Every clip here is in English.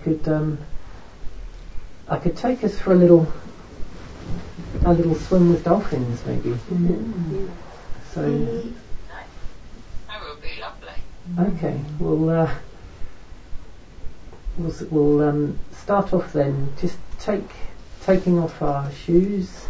I could take us for a little swim with dolphins, maybe. So that would be lovely. okay, we'll start off then. Just taking off our shoes,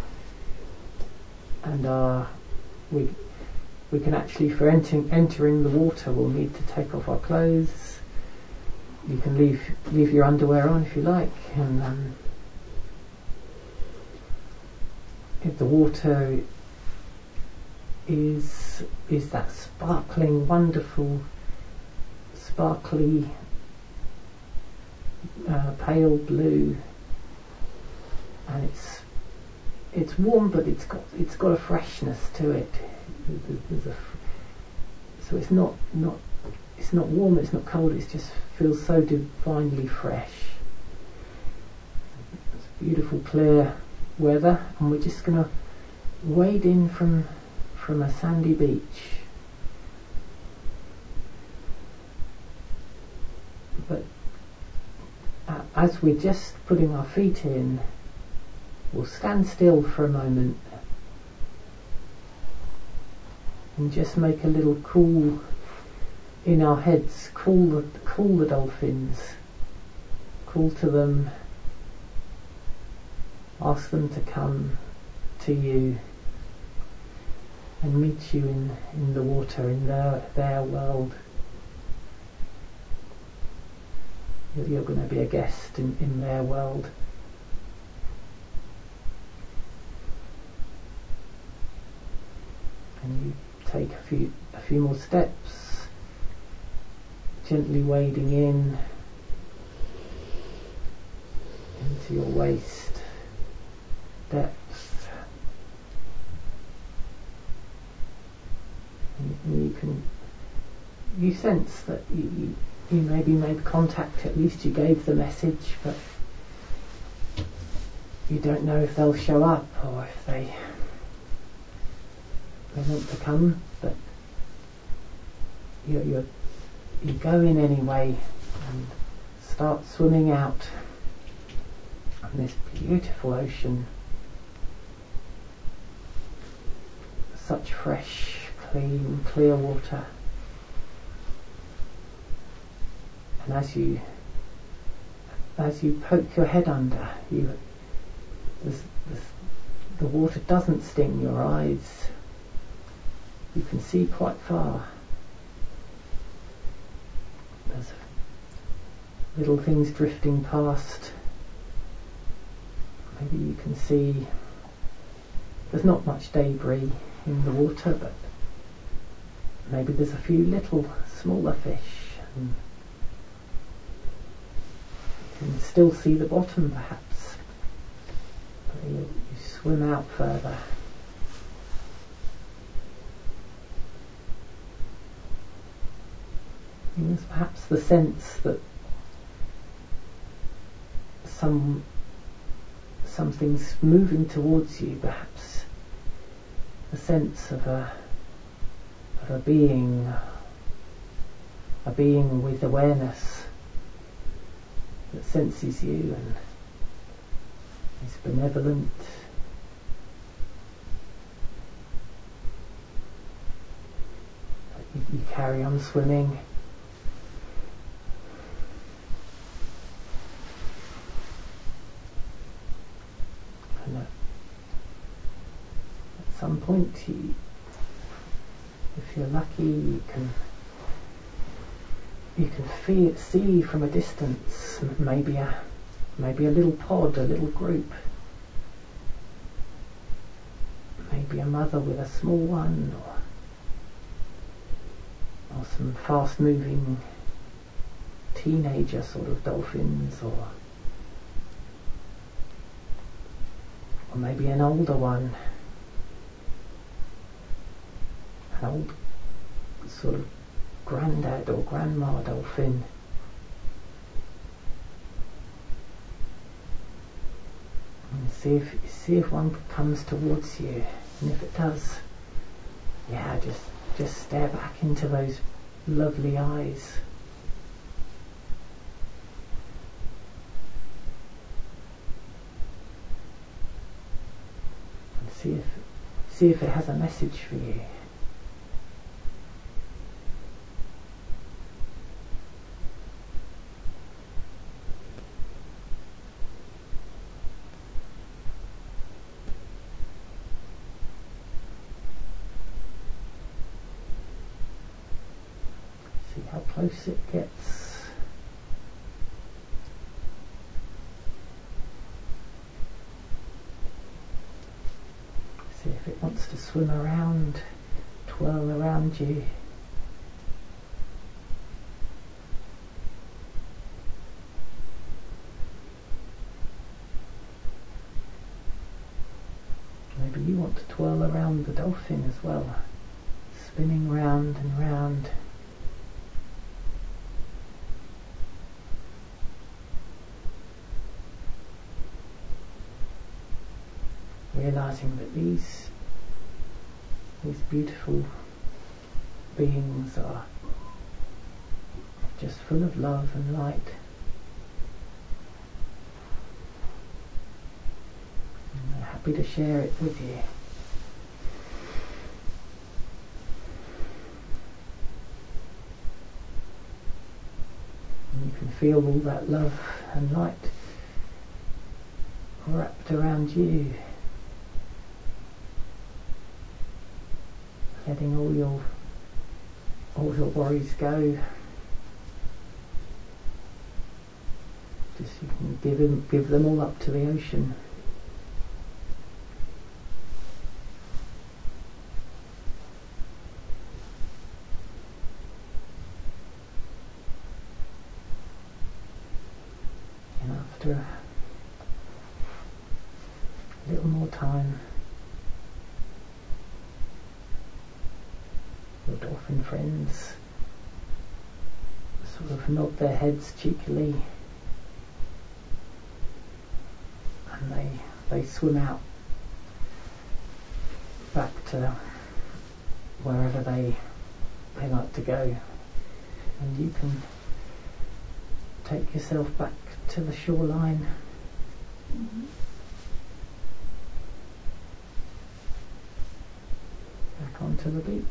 and we can actually, for entering the water, we'll need to take off our clothes. You can leave your underwear on if you like, and if the water is that sparkling, wonderful, sparkly, pale blue, and it's warm, but it's got a freshness to it. So it's not warm, it's not cold, it just feels so divinely fresh. It's beautiful, clear weather, and we're just going to wade in from a sandy beach. But as we're just putting our feet in, we'll stand still for a moment and just make a little call in our heads, call the dolphins, call to them, ask them to come to you and meet you in the water, in their world. You're going to be a guest in their world. And you take a few more steps, gently wading into your waist depth. And you sense that you maybe made contact, at least you gave the message, but you don't know if they'll show up or if they want to come, but you go in anyway and start swimming out on this beautiful ocean. Such fresh, clean, clear water. And as you poke your head under, the water doesn't sting your eyes. You can see quite far. There's little things drifting past. Maybe you can see there's not much debris in the water, but maybe there's a few little smaller fish, and you can still see the bottom perhaps, but you swim out further. And there's perhaps the sense that something's moving towards you, perhaps a sense of a being with awareness that senses you and is benevolent. You carry on swimming. And at some point, if you're lucky, you can see from a distance maybe a little pod, a little group, maybe a mother with a small one, or some fast-moving teenager sort of dolphins, or maybe an older one, an old sort of granddad or grandma dolphin. And see if one comes towards you, and if it does, just stare back into those lovely eyes. See if it has a message for you. See how close it gets. See if it wants to swim around, twirl around you. Maybe you want to twirl around the dolphin as well, spinning round and round. Realizing that these beautiful beings are just full of love and light. And they're happy to share it with you. And you can feel all that love and light wrapped around you. Letting all your worries go. Just you can give them all up to the ocean. And after a little more time, your dolphin friends sort of nod their heads cheekily, and they swim out back to wherever they like to go, and you can take yourself back to the shoreline. Back onto the beach.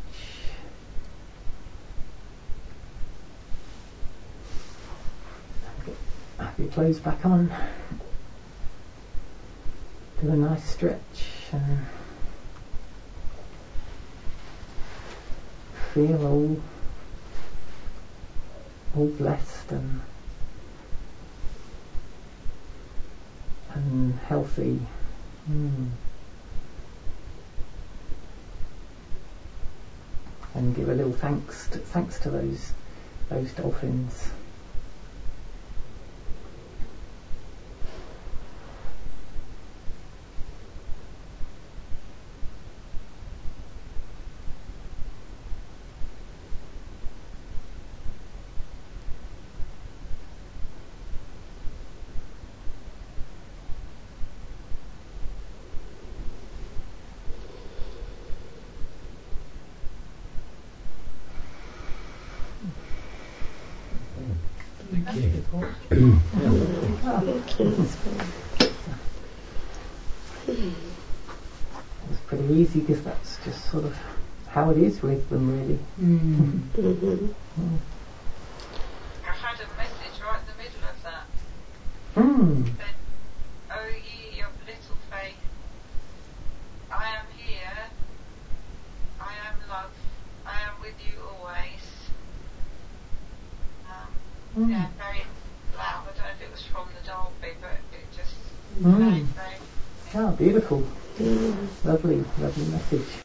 Have your clothes back on. Do a nice stretch and feel all blessed and healthy. And give a little thanks to those dolphins. It's pretty easy because that's just sort of how it is with them, really. I had a message right in the middle of that. It said, "Oh ye of little faith, I am here, I am love, I am with you always." Yeah, very loud. I don't know if it was from the Dolby, but it just played very. Oh, beautiful. Lovely message.